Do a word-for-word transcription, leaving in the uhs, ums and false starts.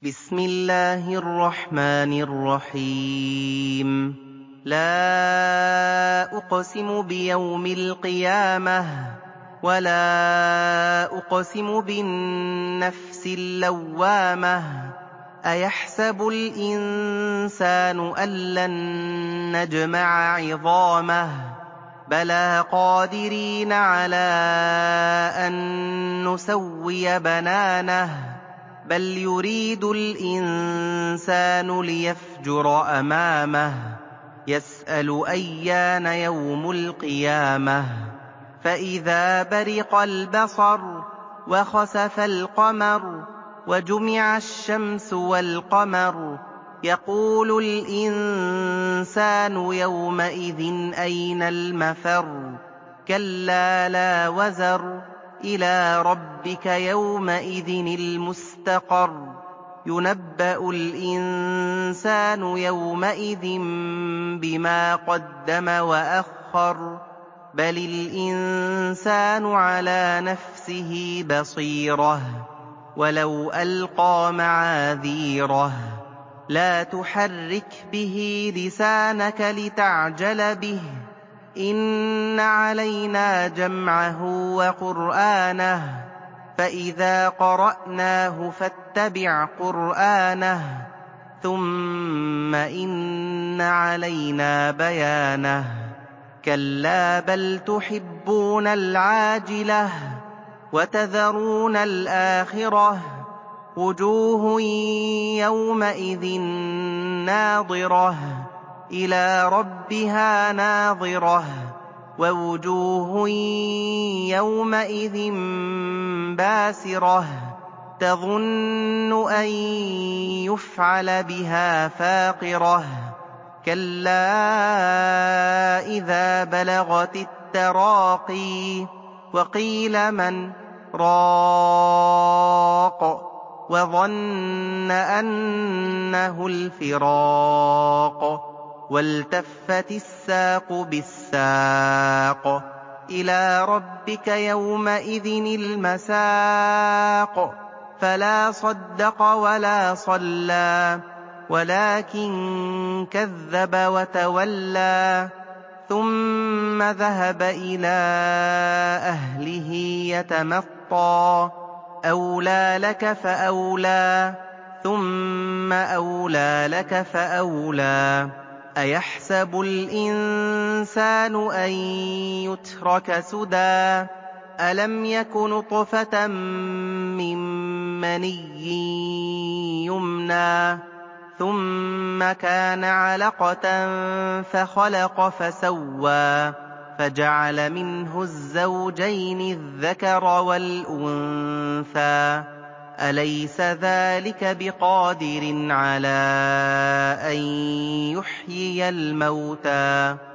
بسم الله الرحمن الرحيم لا أقسم بيوم القيامة ولا أقسم بالنفس اللوامة أيحسب الإنسان أن لن نجمع عظامه بلى قادرين على أن نسوي بنانه بل يريد الإنسان ليفجر أمامه يسأل أيان يوم القيامة فإذا برق البصر وخسف القمر وجمع الشمس والقمر يقول الإنسان يومئذ أين المفر كلا لا وزر إلى ربك يومئذ المستقر ينبأ الإنسان يومئذ بما قدم وأخر بل الإنسان على نفسه بصيرة ولو ألقى معاذيره لا تحرك به لسانك لتعجل به إن علينا جمعه وقرآنه فإذا قرأناه فاتبع قرآنه ثم إن علينا بيانه كلا بل تحبون العاجلة وتذرون الآخرة وجوه يومئذ ناظرة إلى ربها ناظرة ووجوه يومئذ باسرة تظن أن يفعل بها فاقرة كلا إذا بلغت التراقي وقيل من راق وظن أنه الفراق والتفت الساق بالساق إلى ربك يومئذ المساق فلا صدق ولا صلى ولكن كذب وتولى ثم ذهب إلى أهله يتمطى أولى لك فأولى ثم أولى لك فأولى أيحسب الإنسان أن يترك سدى ألم يك نطفة من مني يمنى ثم كان علقة فخلق فسوى فجعل منه الزوجين الذكر والأنثى أليس ذلك بقادر على أن يحيي الموتى